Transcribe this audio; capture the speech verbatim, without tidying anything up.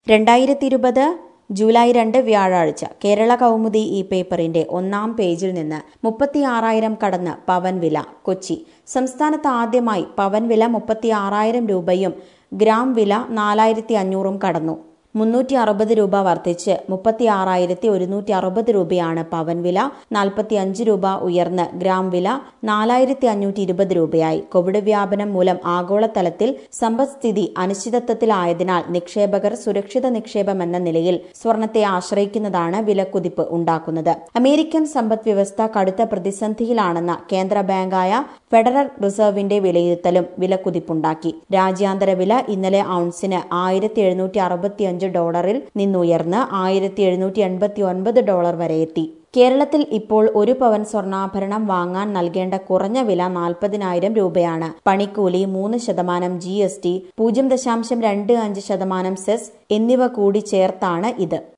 രണ്ടായിരത്തി ഇരുപത് ജൂലൈ രണ്ട് വ്യാഴാഴ്ച കേരള കൗമുദി ഈ പേപ്പറിന്റെ ഒന്നാം പേജിൽ നിന്ന് മുപ്പത്തി ആറായിരം കടന്ന് പവൻ വില. കൊച്ചി സംസ്ഥാനത്ത് ആദ്യമായി പവൻ വില മുപ്പത്തി ആറായിരം രൂപയും ഗ്രാം വില നാലായിരത്തി അഞ്ഞൂറും കടന്നു. മുന്നൂറ്റി അറുപത് രൂപ വർദ്ധിച്ച് മുപ്പത്തി ആറായിരത്തി ഒരുന്നൂറ്റി അറുപത് രൂപയാണ് പവൻ വില. നാൽപ്പത്തി അഞ്ച് രൂപ ഉയർന്ന് ഗ്രാം വില നാലായിരത്തി അഞ്ഞൂറ്റി ഇരുപത് രൂപയായി. കോവിഡ് വ്യാപനം മൂലം ആഗോളതലത്തിൽ സമ്പദ്സ്ഥിതി അനിശ്ചിതത്വത്തിലായതിനാൽ നിക്ഷേപകർ സുരക്ഷിത നിക്ഷേപം എന്ന നിലയിൽ സ്വർണത്തെ ആശ്രയിക്കുന്നതാണ് വിലക്കുതിപ്പ് ഉണ്ടാക്കുന്നത്. അമേരിക്കൻ സമ്പദ് വ്യവസ്ഥ കടുത്ത പ്രതിസന്ധിയിലാണെന്ന കേന്ദ്ര ബാങ്കായ ഫെഡറൽ റിസർവിന്റെ വിലയിരുത്തലും വിലക്കുതിപ്പുണ്ടാക്കി. രാജ്യാന്തര വില ഇന്നലെ ഔൺസിന് ആയിരത്തി എഴുന്നൂറ്റി അറുപത്തി ഡോളറിൽ നിന്നുയർന്ന് ആയിരത്തി എഴുന്നൂറ്റി എൺപത്തി ഒൻപത് ഡോളർ വരെ എത്തി. കേരളത്തിൽ ഇപ്പോൾ ഒരു പവൻ സ്വർണ്ണാഭരണം വാങ്ങാൻ നൽകേണ്ട കുറഞ്ഞ വില നാൽപ്പതിനായിരം രൂപയാണ്. പണിക്കൂലി, മൂന്ന് ശതമാനം ജി എസ് ടി, പൂജ്യം ദശാംശം രണ്ട് അഞ്ച് ശതമാനം സെസ് എന്നിവ കൂടി ചേർത്താണ് ഇത്.